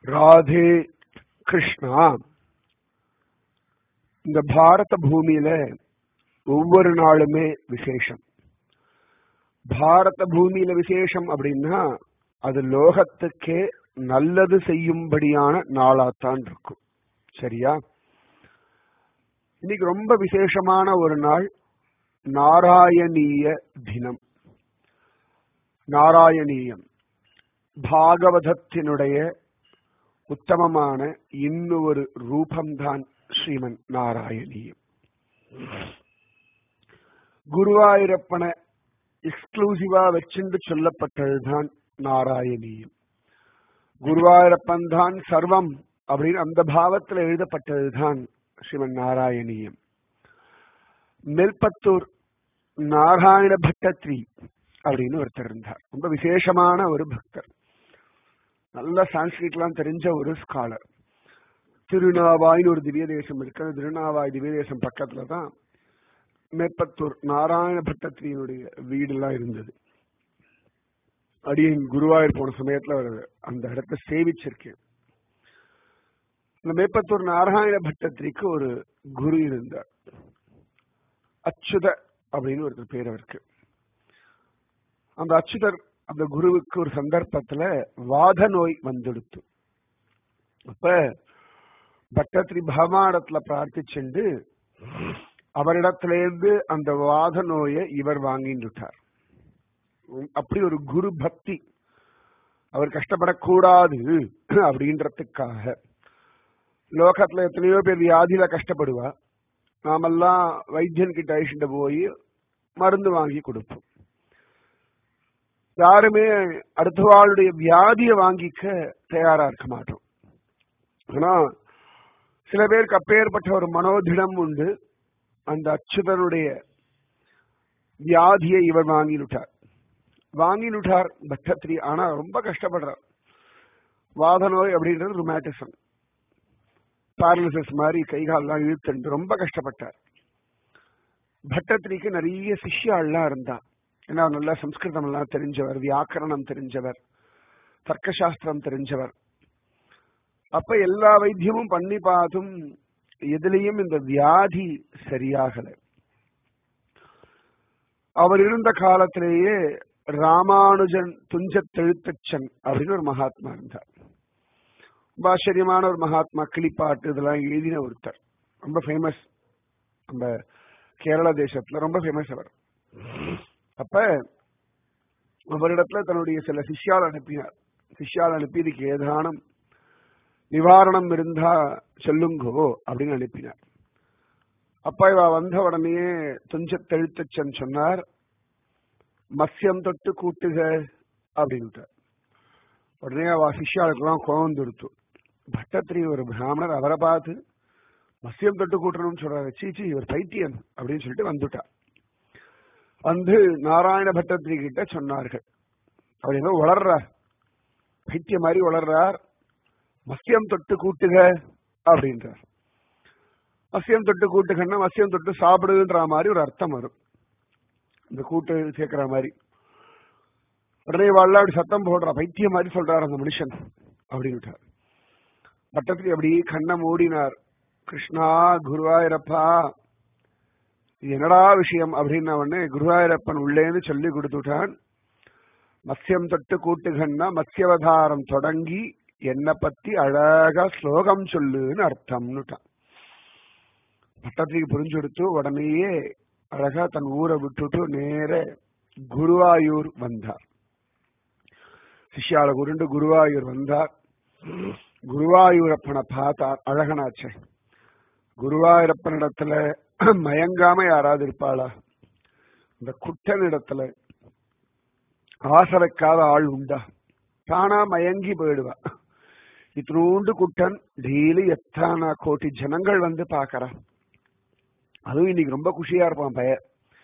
ராதே கிருஷ்ணா. இந்த பாரத பூமியில ஒவ்வொரு நாளுமே விசேஷம். பாரத பூமியில விசேஷம் அப்படின்னா அது லோகத்துக்கே நல்லது செய்யும்படியான நாளாத்தான் இருக்கும். சரியா? இன்னைக்கு ரொம்ப விசேஷமான ஒரு நாள், நாராயணீய தினம். நாராயணீயம் பாகவதத்தினுடைய உத்தமமான இன்னொரு ரூபம்தான் ஸ்ரீமன் நாராயணீயம். குருவாயூரப்பனை எக்ஸ்க்ளூசிவா வச்சுண்டு சொல்லப்பட்டதுதான் நாராயணீயம். குருவாயூரப்பன் தான் சர்வம் அப்படின்னு அந்த பாவத்தில் எழுதப்பட்டதுதான் ஸ்ரீமன் நாராயணீயம். மெல்பத்தூர் நாராயண பட்டத்ரி அப்படின்னு ஒருத்தர் இருந்தார். ரொம்ப விசேஷமான ஒரு பக்தர், நல்ல சான்ஸ்கிரிட்லாம் தெரிஞ்ச ஒரு ஸ்காலர். திருநாவாய்னு ஒரு திவ்ய தேசம் இருக்கு. அந்த திருநாவாய் திவ்ய தேசம் பக்கத்துல தான் மேற்பத்தூர் நாராயண பட்டத்திரியினுடைய வீடுலாம் இருந்தது. அடியின் குருவாயூர் போன சமயத்துல அந்த இடத்த சேவிச்சிருக்கேன். அந்த மேற்பத்தூர் நாராயண பட்டத்திரிக்கு ஒரு குரு இருந்தார், அச்சுத அப்படின்னு ஒரு பேர் அவருக்கு. அந்த அச்சுதர், அந்த குருவுக்கு ஒரு சந்தர்ப்பத்துல வாத நோய் வந்துடுத்து. அப்ப பட்டத்திரி பகவானிடத்துல பிரார்த்திச்சுண்டு அவரிடத்திலேருந்து அந்த வாத நோயை இவர் வாங்கிட்டார். அப்படி ஒரு குரு பக்தி. அவர் கஷ்டப்படக்கூடாது அப்படின்றதுக்காக. லோகத்துல எத்தனையோ பேர் வியாதியில கஷ்டப்படுவா, நாமெல்லாம் வைத்தியன் கிட்ட அழிச்சுட்டு போய் மருந்து வாங்கி கொடுப்போம். யாருமே அடுத்தவாளுடைய வியாதியை வாங்கிக்க தயாரா இருக்க மாட்டோம். ஆனா சில பேருக்கு அப்பேற்பட்ட ஒரு மனோதிடம் உண்டு. அந்த அச்சுதனுடைய வியாதியை இவர் வாங்கினுட்டார் பட்டத்திரி. ஆனா ரொம்ப கஷ்டப்படுறார். வாத நோய் அப்படின்றது ருமேட்டிசம், பாரலிசிஸ் மாதிரி கைகாலெல்லாம் இழுத்துட்டு ரொம்ப கஷ்டப்பட்டார். பட்டத்திரிக்கு நிறைய சிஷ்யாள்லாம் இருந்தா. ஏன்னா நல்லா சம்ஸ்கிருதம் எல்லாம் தெரிஞ்சவர், வியாக்கரணம் தெரிஞ்சவர், தர்க்கசாஸ்திரம் தெரிஞ்சவர். அப்ப எல்லா வைத்தியமும் பண்ணி பார்த்தும் எதுலையும் இந்த வியாதி சரியாகல. அவர் இருந்த காலத்திலேயே ராமானுஜன் துஞ்சத்தெழுத்தச்சன் அப்படின்னு ஒரு மகாத்மா இருந்தார். ரொம்ப ஆச்சரியமான ஒரு மகாத்மா. கிளிப்பாட்டு இதெல்லாம் எழுதின ஒருத்தர், ரொம்ப ஃபேமஸ். நம்ம கேரள தேசத்துல ரொம்ப ஃபேமஸ் அவர். அப்ப அவரிடத்துல தன்னுடைய சில சிஷ்யால் அனுப்பினார். சிஷ்யால் அனுப்பி இதுக்கு ஏதானும் நிவாரணம் இருந்தா சொல்லுங்கோ அப்படின்னு அனுப்பினார். அப்பா இவ வந்த உடனே துஞ்சத்தெழுத்தச்சன் சொன்னார், மத்யம் தொட்டு கூட்டுக அப்படின்ட்டார். உடனே அவ சிஷ்யாளுக்கெல்லாம் கோவம் கொடுத்து, பட்டத்திரி ஒரு பிராமணர், அவரை பார்த்து மத்யம் தொட்டு கூட்டணும்னு சொல்றாரு, சீச்சி இவர் பைத்தியன் அப்படின்னு சொல்லிட்டு வந்துட்டார். வந்து நாராயண பட்டத்திரி கிட்ட சொன்னார்கள், அவர் ஏதோ வளர்றார், பைத்தியம் மாதிரி வளர்றார், மத்யம் தொட்டு கூட்டுக அப்படின்றார். மத்யம் தொட்டு கூட்டுகன்னா மத்யம் தொட்டு சாப்பிடுன்ற மாதிரி ஒரு அர்த்தம் வரும், இந்த கூட்டு சேர்க்கிற மாதிரி. உடனே வாழ அப்படி சத்தம் போடுறா, பைத்தியம் மாதிரி சொல்றாரு அந்த மனுஷன் அப்படின்ட்டார். பட்டத்திரி அப்படி கண்ணை மூடினார். கிருஷ்ணா, குருவாயூரப்பா, இது என்னடா விஷயம் அப்படின்ன உடனே குருவாயூரப்பன் உள்ளேன்னு சொல்லி கொடுத்துட்டான். மத்யம் தொட்டு கூட்டுகன்னா மத்யவதாரம் தொடங்கி என்னை பத்தி அழகா ஸ்லோகம் சொல்லுன்னு அர்த்தம்னுட்டான். பட்டத்திரிக்கு புரிஞ்சு கொடுத்து உடனேயே அழகா தன் ஊரை விட்டுட்டு நேர குருவாயூர் வந்தார். சிஷ்யால உருண்டு குருவாயூர் வந்தார். குருவாயூரப்பனை பார்த்தார். அழகனாச்சே, குருவாயூரப்பனிடத்துல மயங்காம யாராவது இருப்பாளா? இந்த குட்டனிடத்துல ஆசை வைக்காத ஆள் உண்டா? தானா மயங்கி போயிடுவா. இத்தினூண்டு குட்டன் டெய்லி எத்தனை கோடி ஜனங்கள் வந்து பாக்குறா. அதுவும் இன்னைக்கு ரொம்ப குஷியா இருப்பான் பையன்.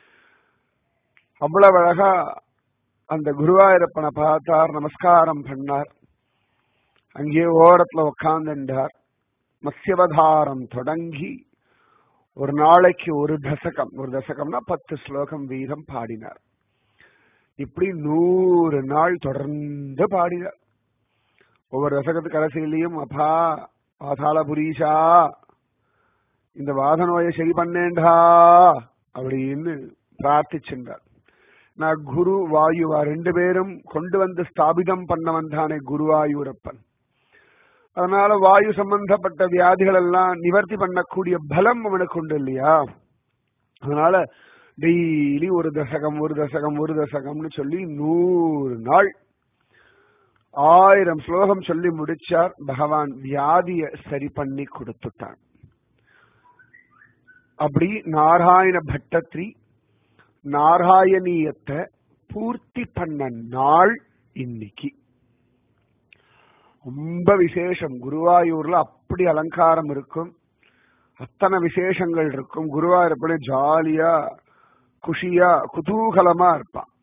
அவ்வளவு அழகா அந்த குருவாயூரப்பனை பார்த்தார், நமஸ்காரம் பண்ணார். அங்கே ஓரத்துல உட்கார்ந்துட்டார். மத்யவதாரம் தொடங்கி ஒரு நாளைக்கு ஒரு தசகம்னா 10 ஸ்லோகம் வீதம் பாடினார். இப்படி 100 நாள் தொடர்ந்து பாடினார். ஒவ்வொரு தசகத்து கடைசியிலையும் அப்பா பாதாளபுரீஷா இந்த வாத நோயை சரி பண்ணேண்டா அப்படின்னு பிரார்த்திச்சின்றார். நான் குரு வாயுவா ரெண்டு பேரும் கொண்டு வந்து ஸ்தாபிதம் பண்ணவன் தானே குருவாயூரப்பன். அதனால வாயு சம்பந்தப்பட்ட வியாதிகள் எல்லாம் நிவர்த்தி பண்ணக்கூடிய பலம் அவனுக்கு உண்டு இல்லையா? அதனால டெய்லி ஒரு தசகம்னு சொல்லி 100 நாள் 1000 ஸ்லோகம் சொல்லி முடிச்சார். பகவான் வியாதிய சரி பண்ணி கொடுத்துட்டான். அப்படி நாராயண பட்டத்ரி நாராயணியத்தை பூர்த்தி பண்ண நாள் இன்னைக்கு. ரொம்ப விசேஷம். குருவாயூர்ல அப்படி அலங்காரம் இருக்கும், அத்தனை விசேஷங்கள் இருக்கும். குருவாயூர் எப்படி ஜாலியா குஷியா குதூகலமா இருப்பான்.